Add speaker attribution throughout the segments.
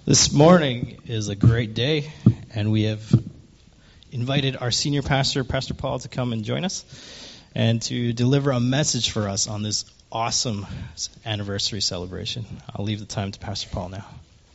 Speaker 1: This morning is a great day, and we have invited our senior pastor, Pastor Paul, to come and join us and to deliver a message for us on this awesome anniversary celebration. I'll leave the time to Pastor Paul now.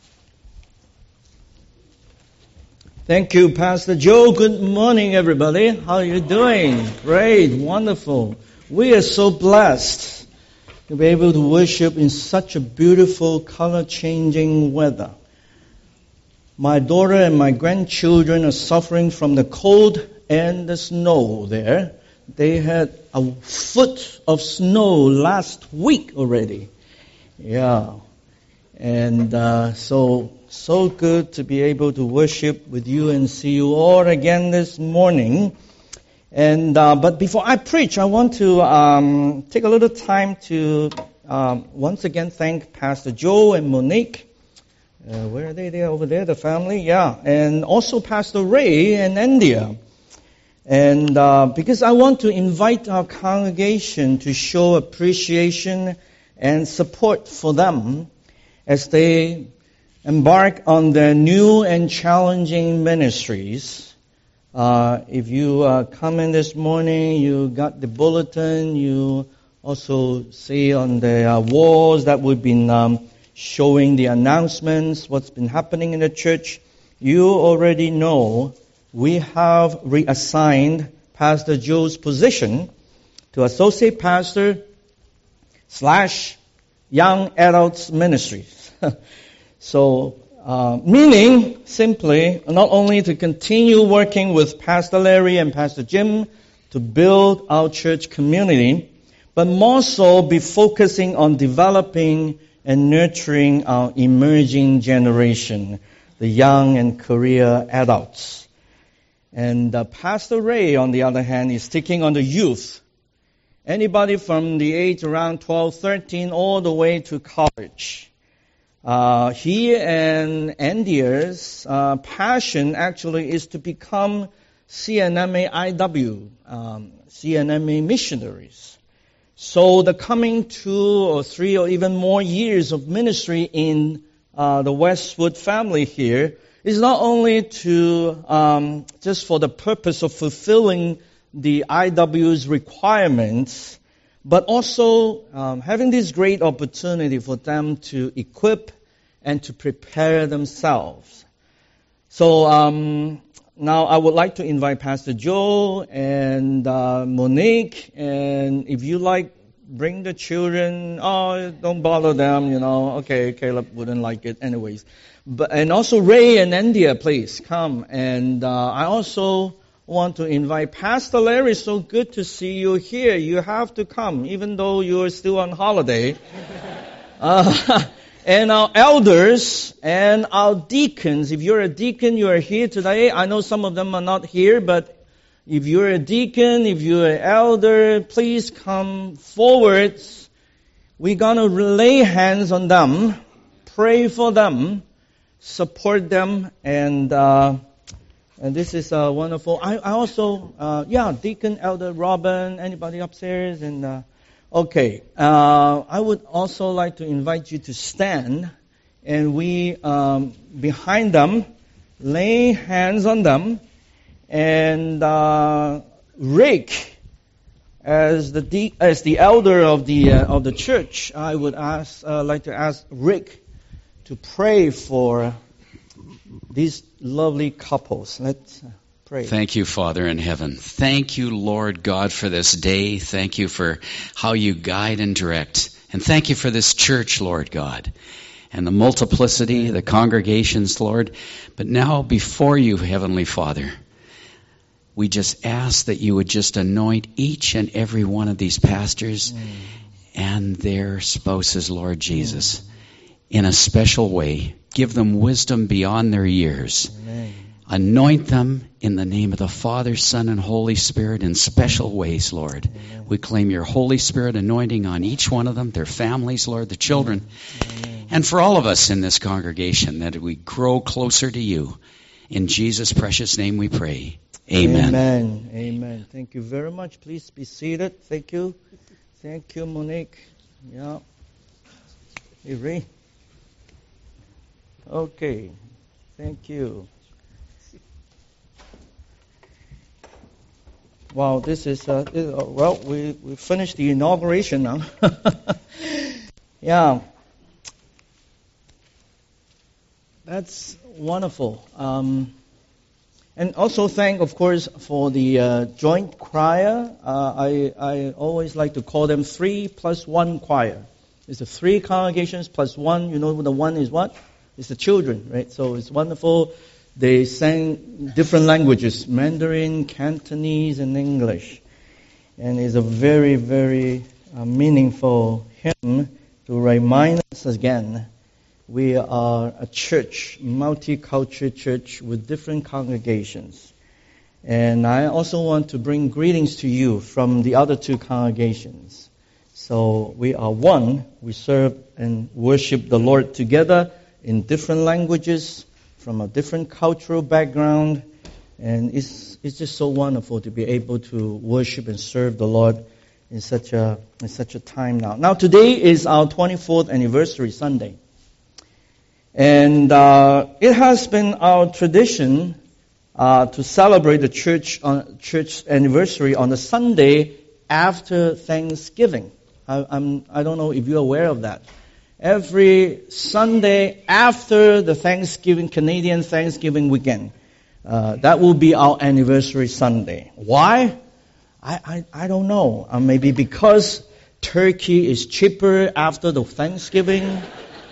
Speaker 2: Thank you, Pastor Joe. Good morning, everybody. How are you doing? Great, wonderful. We are so blessed to be able to worship in such a beautiful, color-changing weather. My daughter and my grandchildren are suffering from the cold and the snow there. They had a foot of snow last week already. Yeah. And so good to be able to worship with you and see you all again this morning. And but before I preach, I want to take a little time to once again thank Pastor Joe and Monique. Where are they? They're over there, the family. Yeah. And also Pastor Ray and India. And because I want to invite our congregation to show appreciation and support for them as they embark on their new and challenging ministries. If you come in this morning, you got the bulletin. You also see on the walls that we've been showing the announcements, what's been happening in the church. You already know we have reassigned Pastor Joe's position to Associate Pastor / Young Adults Ministries. So, meaning simply not only to continue working with Pastor Larry and Pastor Jim to build our church community, but more so be focusing on developing and nurturing our emerging generation, the young and career adults. And Pastor Ray, on the other hand, is taking on the youth. Anybody from the age around 12, 13, all the way to college. He and Andia's passion actually is to become CNMA IW, CNMA missionaries. So the coming 2 or 3 or even more years of ministry in the Westwood family here is not only to just for the purpose of fulfilling the IW's requirements, but also having this great opportunity for them to equip and to prepare themselves. So now I would like to invite Pastor Joe and Monique, and if you like, bring the children. Oh, don't bother them, Okay, Caleb wouldn't like it anyways. And also Ray and India, please come. And I also want to invite Pastor Larry. So good to see you here. You have to come, even though you're still on holiday. And our elders and our deacons. If you're a deacon, you are here today. I know some of them are not here, but if you're a deacon, if you're an elder, please come forward. We're going to lay hands on them, pray for them, support them, and this is wonderful. I also, Deacon, Elder Robin, anybody upstairs? And okay, I would also like to invite you to stand, and we behind them lay hands on them, and Rick, as the elder of the church, I would like to ask Rick to pray for these lovely couples. Let's pray.
Speaker 3: Thank you, Father in heaven. Thank you, Lord God, for this day. Thank you for how you guide and direct. And thank you for this church, Lord God, and the multiplicity, the congregations, Lord. But now before you, Heavenly Father, we just ask that you would just anoint each and every one of these pastors and their spouses, Lord Jesus, in a special way. Give them wisdom beyond their years.
Speaker 2: Amen.
Speaker 3: Anoint them in the name of the Father, Son, and Holy Spirit in special ways, Lord.
Speaker 2: Amen.
Speaker 3: We claim your Holy Spirit anointing on each one of them, their families, Lord, the children, and for all of us in this congregation, that we grow closer to you. In Jesus' precious name we pray. Amen.
Speaker 2: Amen. Amen. Thank you very much. Please be seated. Thank you. Thank you, Monique. Yeah. Hey, Ray. Okay. Thank you. Wow, this is, well, we finished the inauguration now. Yeah. That's wonderful. And also thank, of course, for the joint choir. I always like to call them 3+1 choir. It's the 3 congregations plus 1. You know the 1 is what? It's the children, right? So it's wonderful. They sang different languages, Mandarin, Cantonese, and English. And it's a very, very meaningful hymn to remind us again, we are a church, multicultural church with different congregations. And I also want to bring greetings to you from the other 2 congregations. So we are one. We serve and worship the Lord together in different languages, from a different cultural background. And it's just so wonderful to be able to worship and serve the Lord in such a time now. Now today is our 24th anniversary Sunday. And it has been our tradition to celebrate the church anniversary on the Sunday after Thanksgiving. I don't know if you're aware of that. Every Sunday after the Canadian Thanksgiving weekend, that will be our anniversary Sunday. Why? I don't know. Maybe because turkey is cheaper after the Thanksgiving.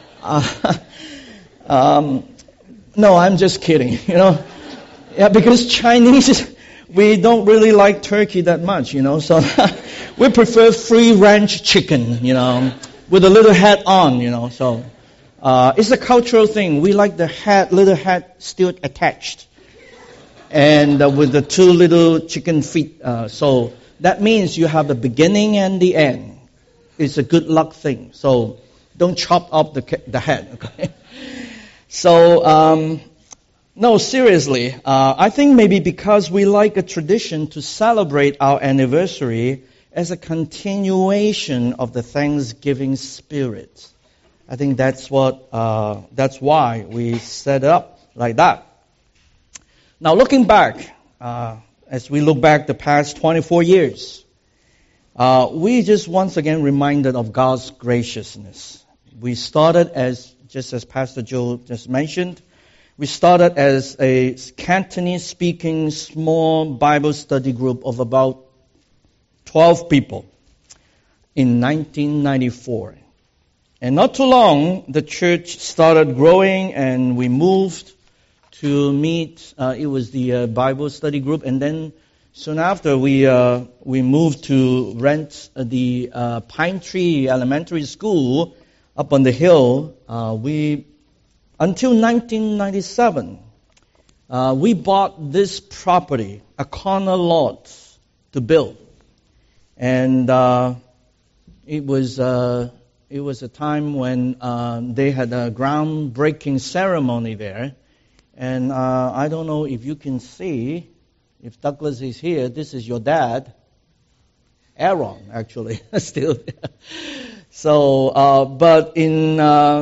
Speaker 2: No, I'm just kidding, Yeah, because Chinese, we don't really like turkey that much, so we prefer free range chicken, with a little head on, so it's a cultural thing. We like the little head still attached, and with the 2 little chicken feet. So that means you have the beginning and the end. It's a good luck thing. So don't chop up the head, okay? So, no, seriously, I think maybe because we like a tradition to celebrate our anniversary as a continuation of the Thanksgiving spirit. I think that's why we set it up like that. Now, looking back, as we look back the past 24 years, we just once again reminded of God's graciousness. We started just as Pastor Joe just mentioned, we started as a Cantonese-speaking small Bible study group of about 12 people in 1994. And not too long, the church started growing and we moved to meet, it was the Bible study group, and then soon after we moved to rent the Pine Tree Elementary School up on the hill. Until 1997, we bought this property, a corner lot, to build, and it was a time when they had a groundbreaking ceremony there, and I don't know if you can see, if Douglas is here, this is your dad, Aaron, actually, still there. So, but in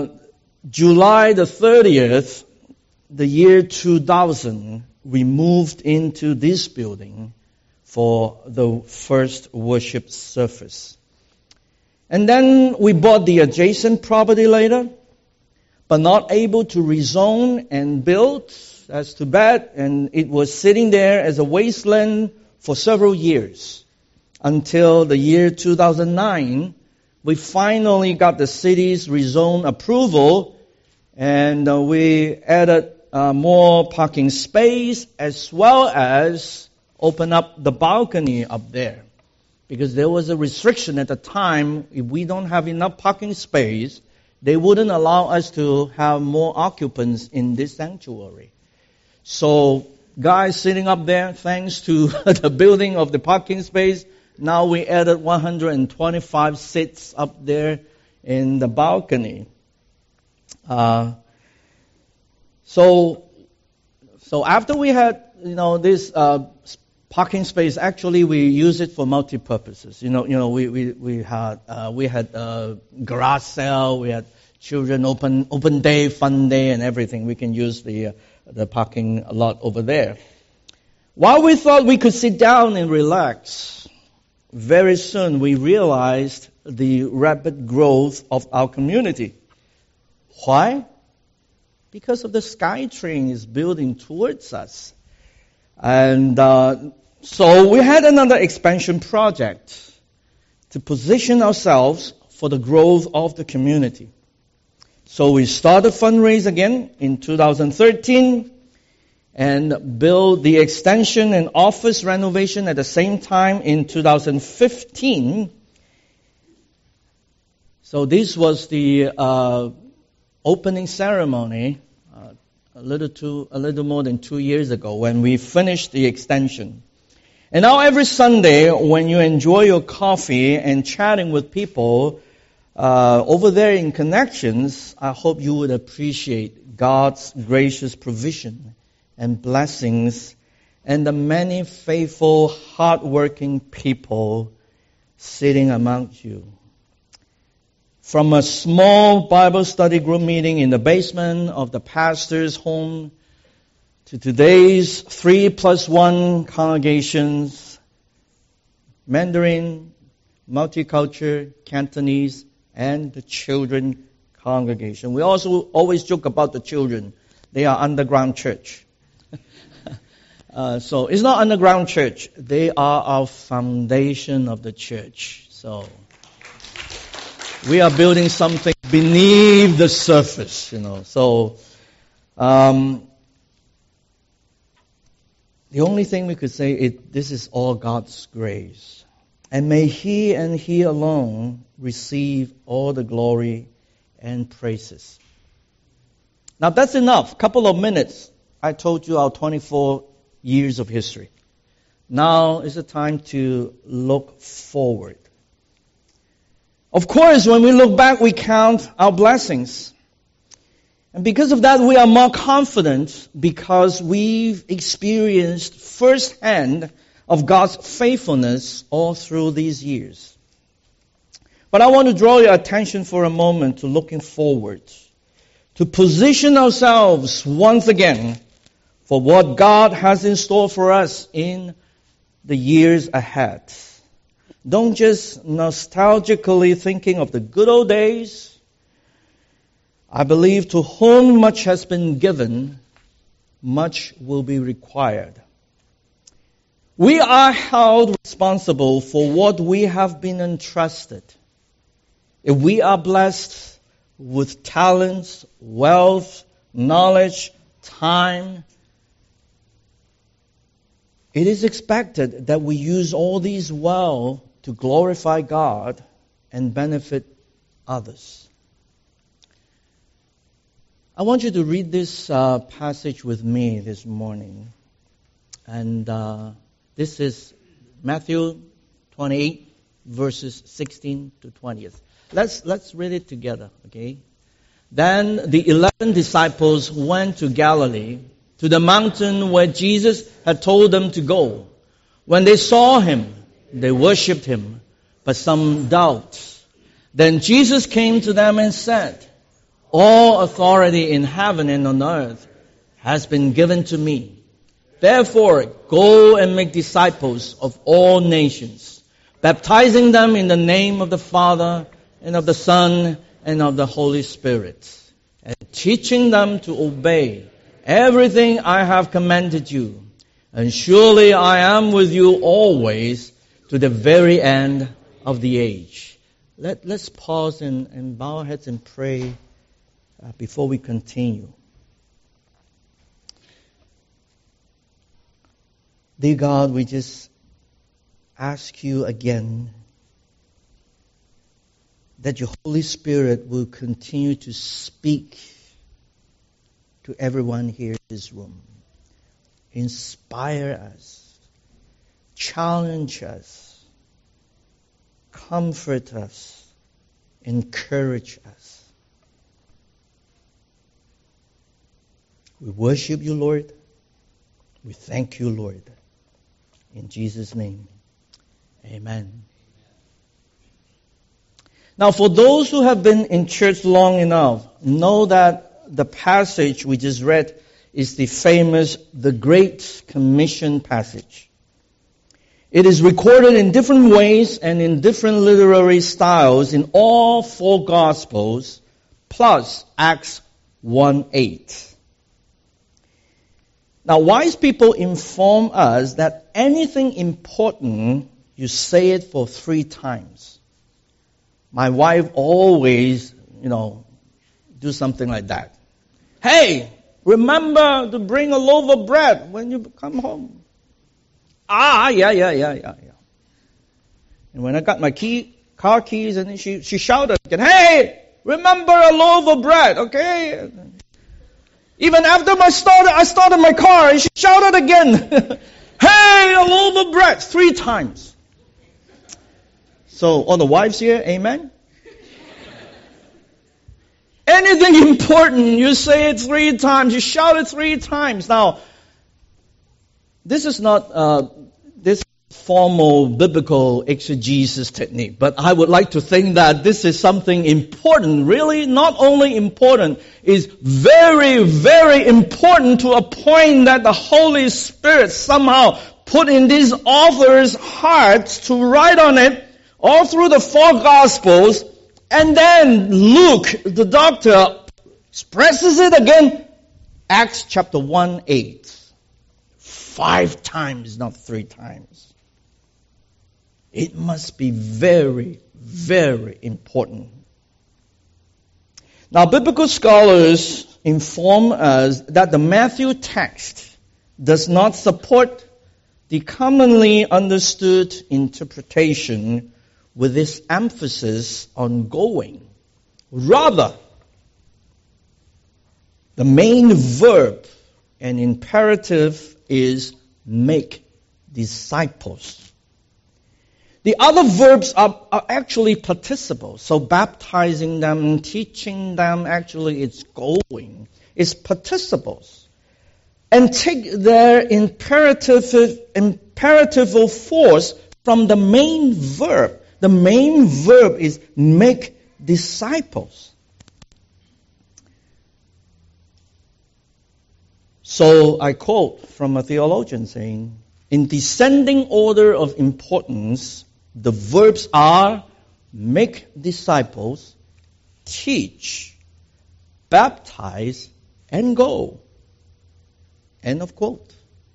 Speaker 2: July the 30th, the year 2000, we moved into this building for the first worship service. And then we bought the adjacent property later, but not able to rezone and build. That's too bad. And it was sitting there as a wasteland for several years until the year 2009. We finally got the city's rezone approval, and we added more parking space as well as open up the balcony up there. Because there was a restriction at the time, if we don't have enough parking space, they wouldn't allow us to have more occupants in this sanctuary. So, guys sitting up there, thanks to the building of the parking space, now we added 125 seats up there in the balcony. So after we had, this parking space, actually we use it for multi-purposes. We had garage sale, we had children open day, fun day, and everything. We can use the parking lot over there. While we thought we could sit down and relax, very soon we realized the rapid growth of our community. Why? Because of the SkyTrain is building towards us. And so we had another expansion project to position ourselves for the growth of the community. So we started fundraise again in 2013 and built the extension and office renovation at the same time in 2015. So this was the opening ceremony a little more than 2 years ago when we finished the extension. And now every Sunday when you enjoy your coffee and chatting with people over there in Connections, I hope you would appreciate God's gracious provision and blessings and the many faithful, hardworking people sitting amongst you. From a small Bible study group meeting in the basement of the pastor's home to today's 3+1 congregations, Mandarin, multicultural, Cantonese, and the children congregation. We also always joke about the children. They are underground church. So it's not underground church. They are our foundation of the church. So we are building something beneath the surface, So the only thing we could say is this is all God's grace. And may He and He alone receive all the glory and praises. Now that's enough. Couple of minutes. I told you our 24 years of history. Now is the time to look forward. Of course, when we look back, we count our blessings. And because of that, we are more confident because we've experienced firsthand of God's faithfulness all through these years. But I want to draw your attention for a moment to looking forward, to position ourselves once again for what God has in store for us in the years ahead. Don't just nostalgically thinking of the good old days. I believe to whom much has been given, much will be required. We are held responsible for what we have been entrusted. If we are blessed with talents, wealth, knowledge, time, it is expected that we use all these well to glorify God and benefit others. I want you to read this passage with me this morning. And this is Matthew 28, verses 16 to 20. Let's read it together, okay? Then the 11 disciples went to Galilee, to the mountain where Jesus had told them to go. When they saw Him, they worshipped Him, but some doubted. Then Jesus came to them and said, "All authority in heaven and on earth has been given to me. Therefore, go and make disciples of all nations, baptizing them in the name of the Father and of the Son and of the Holy Spirit, and teaching them to obey everything I have commanded you. And surely I am with you always to the very end of the age." Let's pause and bow our heads and pray before we continue. Dear God, we just ask you again that your Holy Spirit will continue to speak to everyone here in this room. Inspire us, challenge us, comfort us, encourage us. We worship you, Lord. We thank you, Lord. In Jesus' name, amen. Now, for those who have been in church long enough, know that the passage we just read is the famous, the Great Commission passage. It is recorded in different ways and in different literary styles in all four Gospels, plus Acts 1:8. Now, wise people inform us that anything important, you say it for 3 times. My wife always, do something like that. Hey, remember to bring a loaf of bread when you come home. Yeah. And when I got my car keys, and she shouted again, hey, remember a loaf of bread, okay? Even after I started my car, and she shouted again, hey, a loaf of bread, 3 times. So, all the wives here, amen? Anything important, you say it 3 times, you shout it 3 times. Now, this is not this formal biblical exegesis technique, but I would like to think that this is something important. Really, not only important, is very, very important to a point that the Holy Spirit somehow put in these authors' hearts to write on it all through the 4 Gospels. And then Luke, the doctor, expresses it again. Acts chapter 1:8. 5 times, not 3 times. It must be very, very important. Now, biblical scholars inform us that the Matthew text does not support the commonly understood interpretation with this emphasis on going. Rather, the main verb and imperative is make disciples. The other verbs are actually participles. So baptizing them, teaching them, actually it's going. It's participles. And take their imperative force from the main verb. The main verb is make disciples. So I quote from a theologian saying, in descending order of importance, the verbs are make disciples, teach, baptize, and go. End of quote.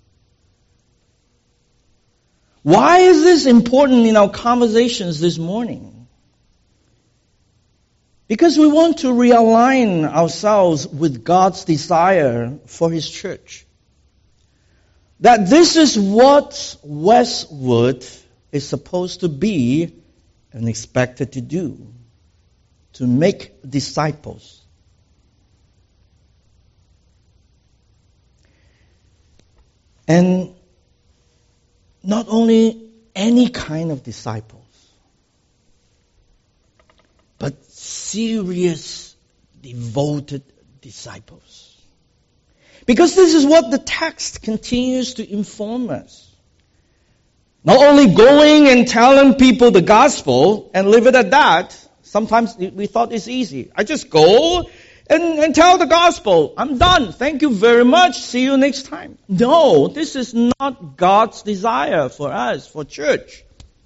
Speaker 2: Why is this important in our conversations this morning? Because we want to realign ourselves with God's desire for His church. That this is what Westwood is supposed to be and expected to do. To make disciples. And not only any kind of disciples, but serious, devoted disciples. Because this is what the text continues to inform us. Not only going and telling people the gospel and leave it at that. Sometimes we thought it's easy. I just go and tell the gospel. I'm done. Thank you very much. See you next time. No, this is not God's desire for us, for church.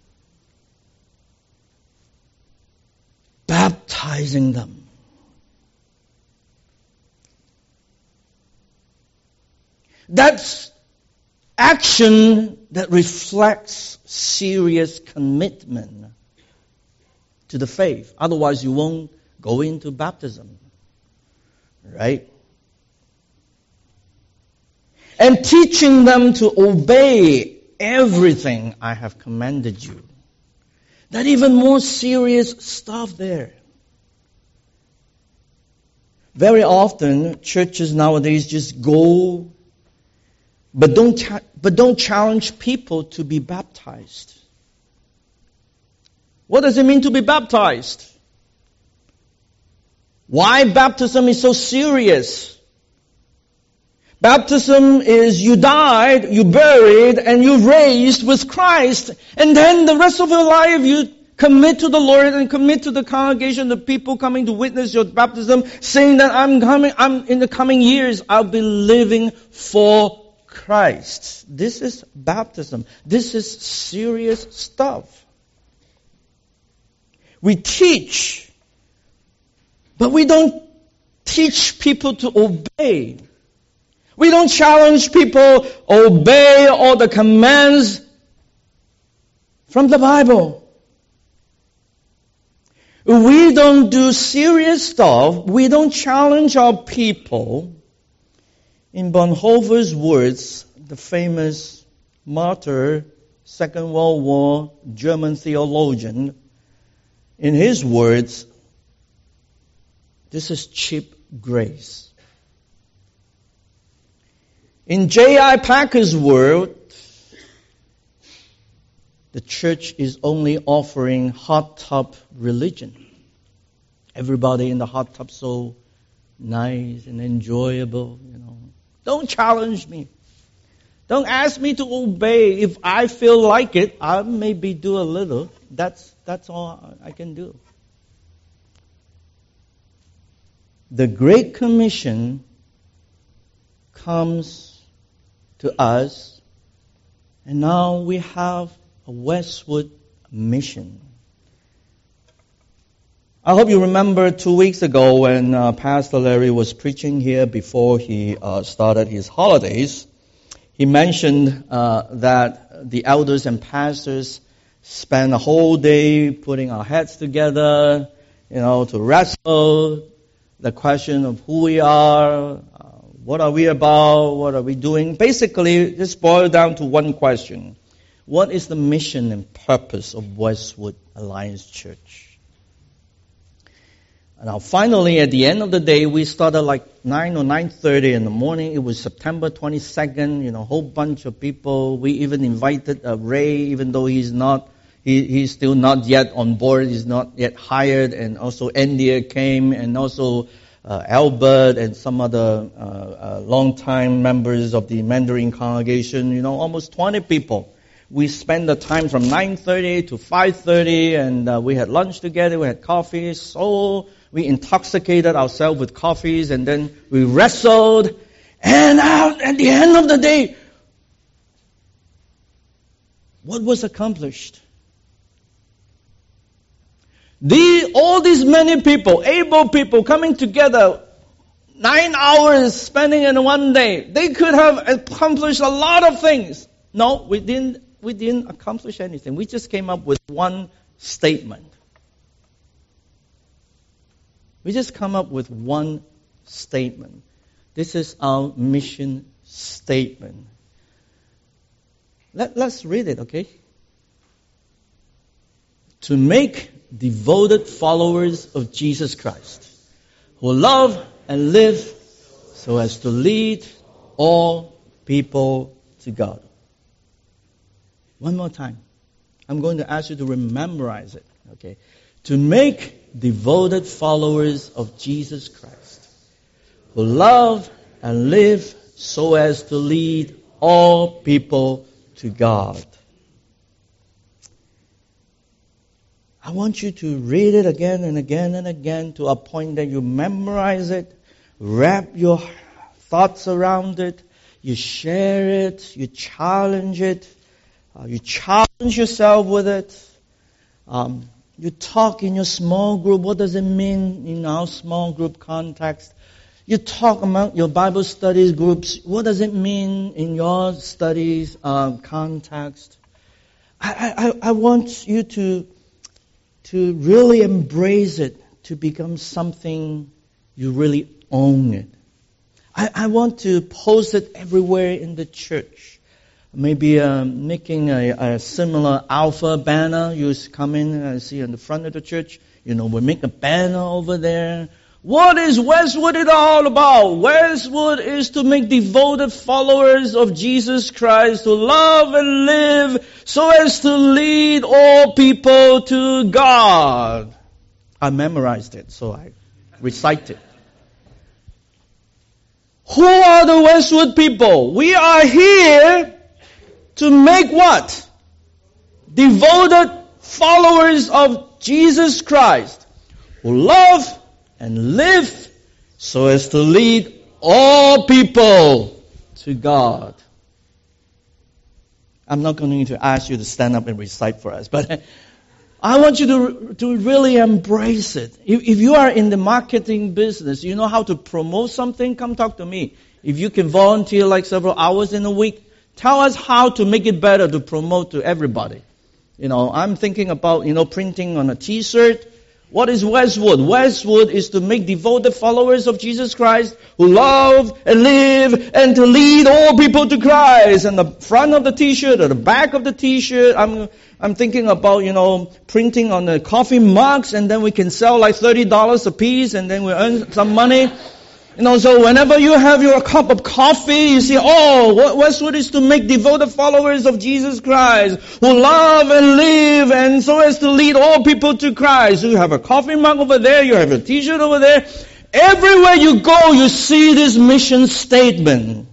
Speaker 2: Baptizing them. That's action that reflects serious commitment to the faith. Otherwise, you won't go into baptism. Right? And teaching them to obey everything I have commanded you. That even more serious stuff there. Very often, churches nowadays just go, but don't challenge people to be baptized. What does it mean to be baptized? Why baptism is so serious? Baptism is you died, you buried, and you raised with Christ. And then the rest of your life you commit to the Lord and commit to the congregation, the people coming to witness your baptism, saying that I'm in the coming years, I'll be living for Christ. This is baptism. This is serious stuff. We teach, but we don't teach people to obey. We don't challenge people, obey all the commands from the Bible. We don't do serious stuff. We don't challenge our people. In Bonhoeffer's words, the famous martyr, Second World War German theologian, in his words, this is cheap grace. In J.I. Packer's word, the church is only offering hot tub religion. Everybody in the hot tub so nice and enjoyable, Don't challenge me. Don't ask me to obey. If I feel like it, I maybe do a little. That's all I can do. The Great Commission comes to us, and now we have a Westwood mission. I hope you remember 2 weeks ago when Pastor Larry was preaching here before he started his holidays. He mentioned that the elders and pastors spend a whole day putting our heads together, to wrestle the question of who we are, what are we about, what are we doing. Basically, just boil down to one question. What is the mission and purpose of Westwood Alliance Church? Now, finally, at the end of the day, we started like 9 or 9:30 in the morning. It was September 22nd, a whole bunch of people. We even invited Ray, even though he's still not yet on board, he's not yet hired. And also India came, and also Albert and some other long-time members of the Mandarin congregation, almost 20 people. We spent the time from 9:30 to 5:30, and we had lunch together, we had coffee. So we intoxicated ourselves with coffees, and then we wrestled. And at the end of the day, what was accomplished? All these many people, able people coming together, 9 hours spending in one day, they could have accomplished a lot of things. No, we didn't accomplish anything. We just came up with one statement. We just come up with one statement. This is our mission statement. Let's read it, okay? To make devoted followers of Jesus Christ, who love and live so as to lead all people to God. One more time. I'm going to ask you to memorize it, okay? To make devoted followers of Jesus Christ, who love and live so as to lead all people to God. I want you to read it again and again and again to a point that you memorize it, wrap your thoughts around it, you share it, you challenge it, you challenge yourself with it. You talk in your small group. What does it mean in our small group context? You talk among your Bible studies groups. What does it mean in your studies context? I want you to really embrace it, to become something you really own it. I want to post it everywhere in the church. Maybe making a similar alpha banner. You come in and see in the front of the church. We make a banner over there. What is Westwood all about? Westwood is to make devoted followers of Jesus Christ, to love and live so as to lead all people to God. I memorized it, so I recite it. Who are the Westwood people? We are here to make what? Devoted followers of Jesus Christ who love and live so as to lead all people to God. I'm not going to ask you to stand up and recite for us, but I want you to really embrace it. If you are in the marketing business, you know how to promote something, come talk to me. If you can volunteer like several hours in a week, tell us how to make it better to promote to everybody. I'm thinking about, printing on a t-shirt. What is Westwood? Westwood is to make devoted followers of Jesus Christ who love and live and to lead all people to Christ. And the front of the t-shirt or the back of the t-shirt, I'm thinking about, printing on the coffee mugs, and then we can sell like $30 a piece, and then we earn some money. So whenever you have your cup of coffee, you see, Westwood is to make devoted followers of Jesus Christ who love and live and so as to lead all people to Christ. So you have a coffee mug over there, you have a t-shirt over there. Everywhere you go, you see this mission statement.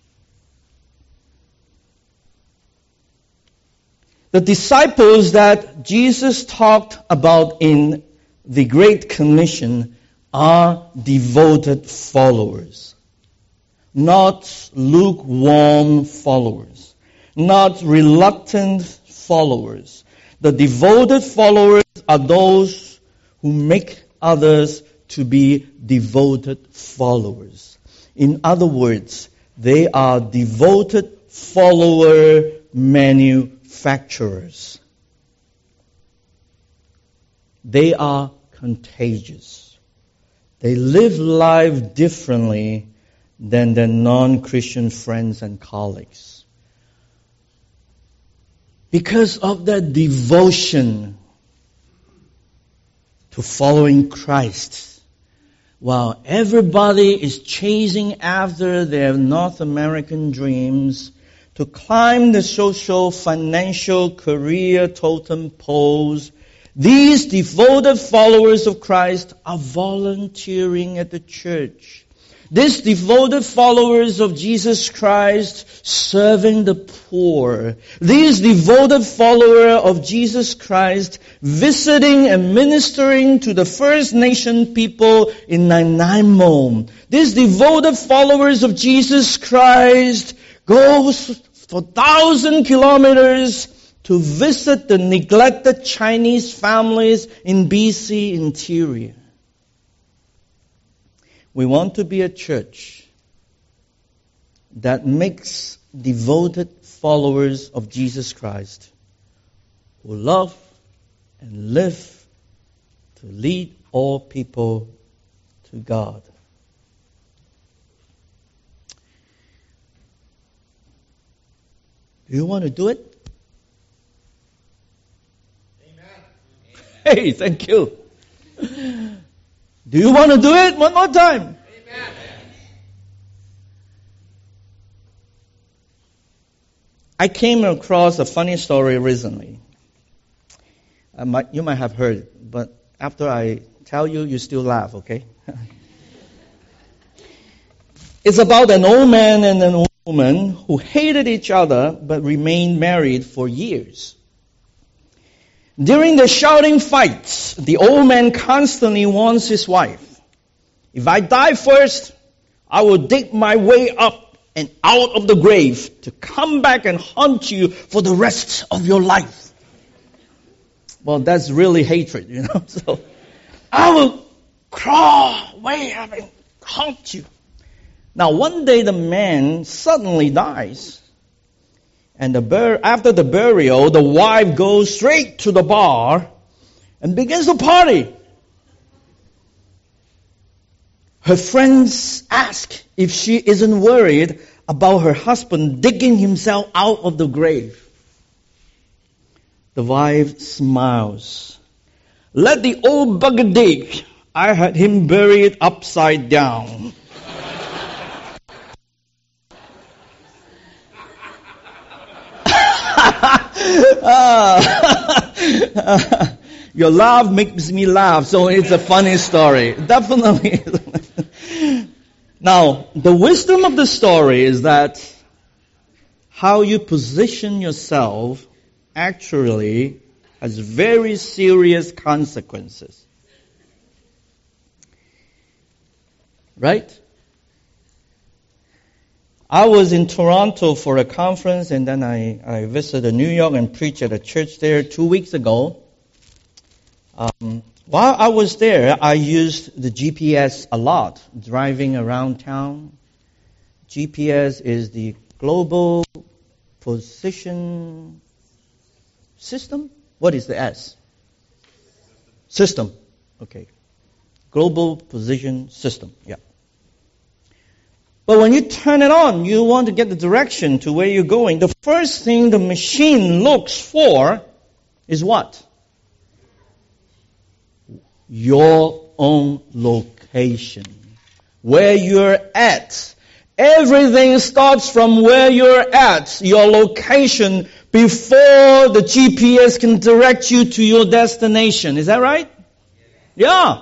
Speaker 2: The disciples that Jesus talked about in the Great Commission are devoted followers, not lukewarm followers, not reluctant followers. The devoted followers are those who make others to be devoted followers. In other words, they are devoted follower manufacturers. They are contagious. They live life differently than their non-Christian friends and colleagues. Because of their devotion to following Christ, while everybody is chasing after their North American dreams to climb the social, financial, career totem poles, these devoted followers of Christ are volunteering at the church. These devoted followers of Jesus Christ serving the poor. These devoted followers of Jesus Christ visiting and ministering to the First Nation people in Nanaimo. These devoted followers of Jesus Christ goes for 1,000 kilometers to visit the neglected Chinese families in BC interior. We want to be a church that makes devoted followers of Jesus Christ who love and live to lead all people to God. Do you want to do it? Hey, thank you. Do you want to do it? One more time. Amen. I came across a funny story recently. You might have heard it, but after I tell you, you still laugh, okay? It's about an old man and an old woman who hated each other but remained married for years. During the shouting fights, the old man constantly warns his wife, "If I die first, I will dig my way up and out of the grave to come back and haunt you for the rest of your life." Well, that's really hatred, So, I will crawl way up and haunt you. Now, one day the man suddenly dies. And after the burial, the wife goes straight to the bar and begins to party. Her friends ask if she isn't worried about her husband digging himself out of the grave. The wife smiles. "Let the old bugger dig. I had him buried upside down." Your laugh makes me laugh, so it's a funny story. Definitely. Now, the wisdom of the story is that how you position yourself actually has very serious consequences. Right? I was in Toronto for a conference, and then I visited New York and preached at a church there 2 weeks ago. While I was there, I used the GPS a lot, driving around town. GPS is the Global Position System? What is the S? System. Okay. Global Position System. Yeah. But when you turn it on, you want to get the direction to where you're going. The first thing the machine looks for is what? Your own location. Where you're at. Everything starts from where you're at, your location, before the GPS can direct you to your destination. Is that right? Yeah.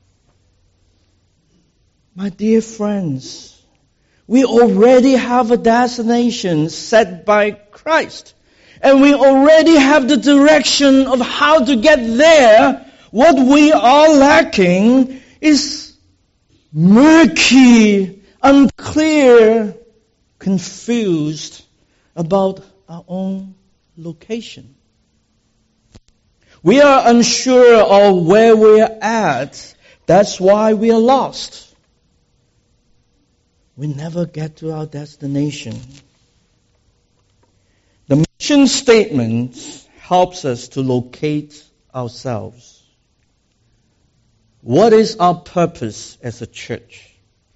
Speaker 2: My dear friends, we already have a destination set by Christ. And we already have the direction of how to get there. What we are lacking is murky, unclear, confused about our own location. We are unsure of where we are at. That's why we are lost. We never get to our destination. The mission statement helps us to locate ourselves. What is our purpose as a church?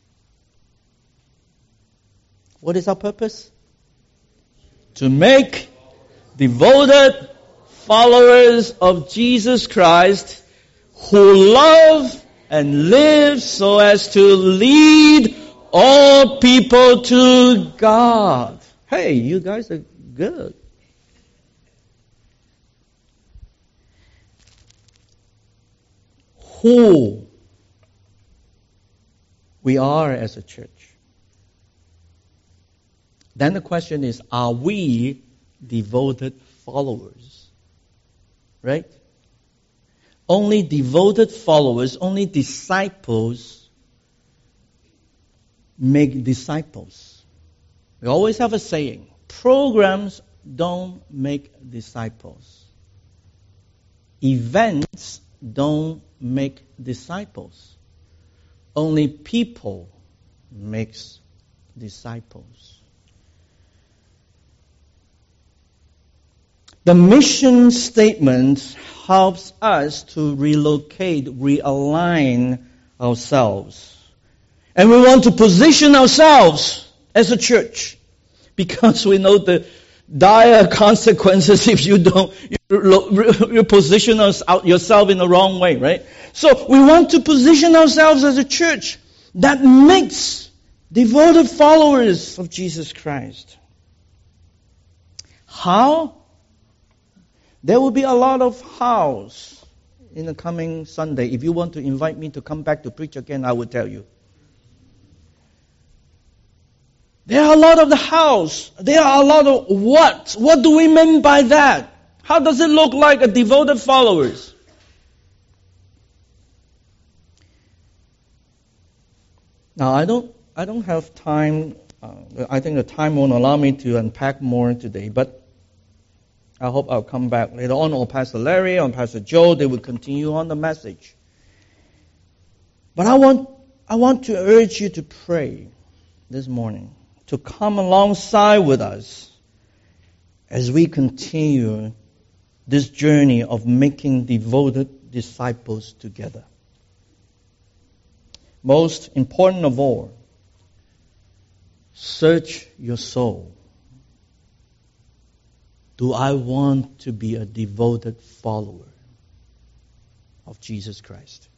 Speaker 2: What is our purpose? To make devoted followers of Jesus Christ who love and live so as to lead all people to God. Hey, you guys are good. Who we are as a church. Then the question is, are we devoted followers? Right? Only devoted followers, only disciples make disciples. We always have a saying, programs don't make disciples. Events don't make disciples. Only people makes disciples. The mission statement helps us to relocate, realign ourselves. And we want to position ourselves as a church because we know the dire consequences if you don't you position yourself in the wrong way, right? So we want to position ourselves as a church that makes devoted followers of Jesus Christ. How? There will be a lot of hows in the coming Sunday. If you want to invite me to come back to preach again, I will tell you. There are a lot of the hows. There are a lot of what? What do we mean by that? How does it look like a devoted followers? Now, I don't have time. I think the time won't allow me to unpack more today, but I hope I'll come back later on, or Pastor Larry or Pastor Joe, they will continue on the message. But I want to urge you to pray this morning, to come alongside with us as we continue this journey of making devoted disciples together. Most important of all, search your soul. Do I want to be a devoted follower of Jesus Christ?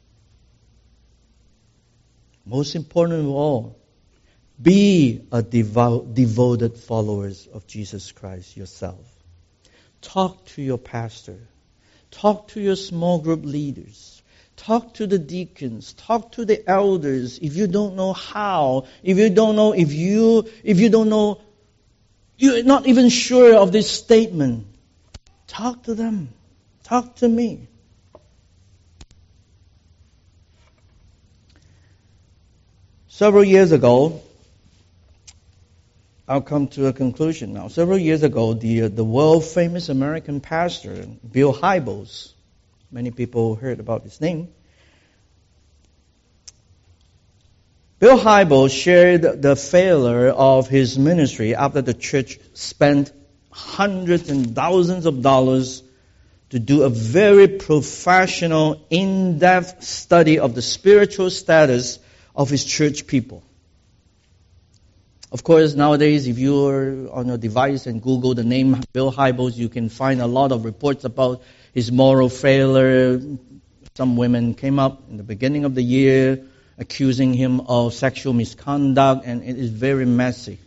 Speaker 2: Most important of all, be a devoted followers of Jesus Christ yourself. Talk to your pastor. Talk to your small group leaders. Talk to the deacons. Talk to the elders. If you don't know how, if you don't know, you're not even sure of this statement, talk to them. Talk to me. Several years ago, I'll come to a conclusion now. Several years ago, the world-famous American pastor, Bill Hybels, many people heard about his name. Bill Hybels shared the failure of his ministry after the church spent hundreds and thousands of dollars to do a very professional, in-depth study of the spiritual status of his church people. Of course, nowadays, if you're on your device and Google the name Bill Hybels, you can find a lot of reports about his moral failure. Some women came up in the beginning of the year accusing him of sexual misconduct, and it is very messy.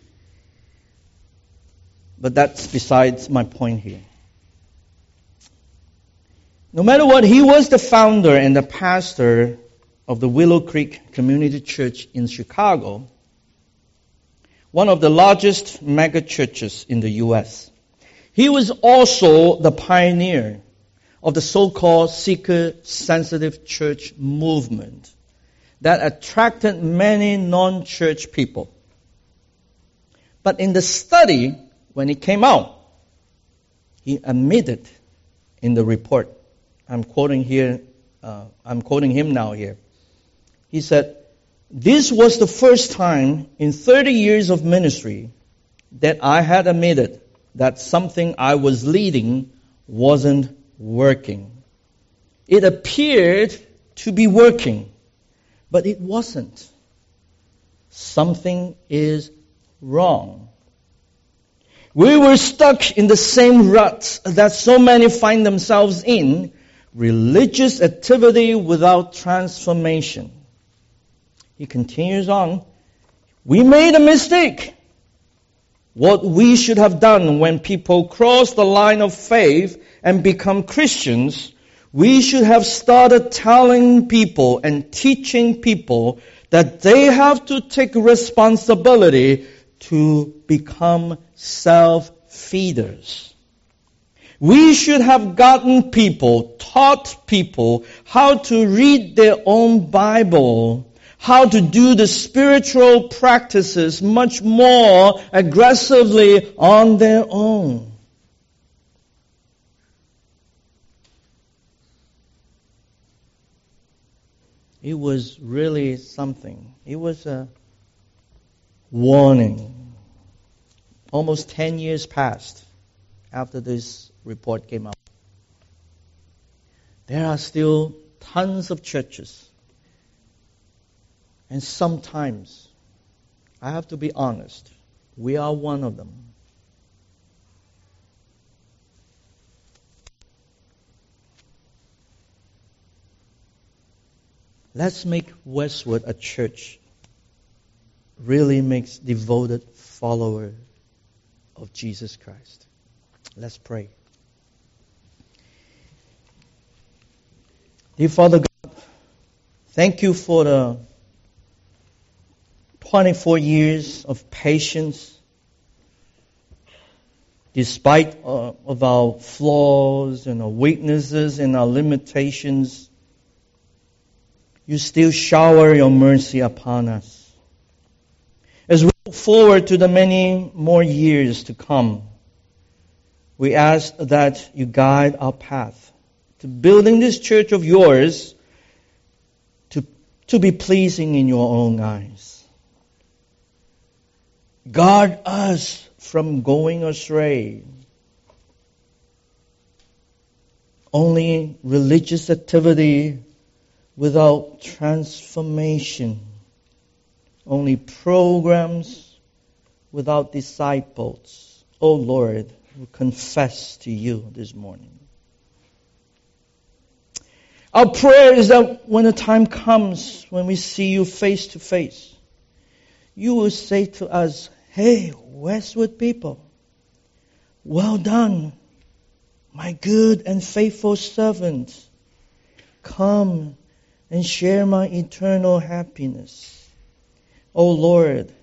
Speaker 2: But that's besides my point here. No matter what, he was the founder and the pastor of the Willow Creek Community Church in Chicago, one of the largest mega churches in the U.S. He was also the pioneer of the so-called seeker-sensitive church movement that attracted many non-church people. But in the study, when it came out, he admitted in the report, I'm quoting him now here. He said, "This was the first time in 30 years of ministry that I had admitted that something I was leading wasn't working. It appeared to be working, but it wasn't. Something is wrong. We were stuck in the same rut that so many find themselves in, religious activity without transformation." He continues on, "We made a mistake. What we should have done when people cross the line of faith and become Christians, we should have started telling people and teaching people that they have to take responsibility to become self-feeders. We should have taught people how to read their own Bible, how to do the spiritual practices much more aggressively on their own." It was really something. It was a warning. Almost 10 years passed after this report came out. There are still tons of churches. And sometimes, I have to be honest, we are one of them. Let's make Westwood a church really makes devoted follower of Jesus Christ. Let's pray. Dear Father God, thank you for the 24 years of patience, despite of our flaws and our weaknesses and our limitations. You still shower your mercy upon us. As we look forward to the many more years to come, we ask that you guide our path to building this church of yours to be pleasing in your own eyes. Guard us from going astray. Only religious activity without transformation. Only programs without disciples. Oh Lord, we confess to you this morning. Our prayer is that when the time comes, when we see you face to face, you will say to us, "Hey, Westwood people, well done, my good and faithful servant. Come and share my eternal happiness." Oh Lord,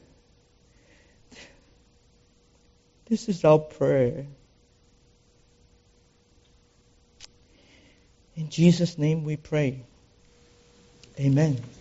Speaker 2: this is our prayer. In Jesus' name we pray. Amen.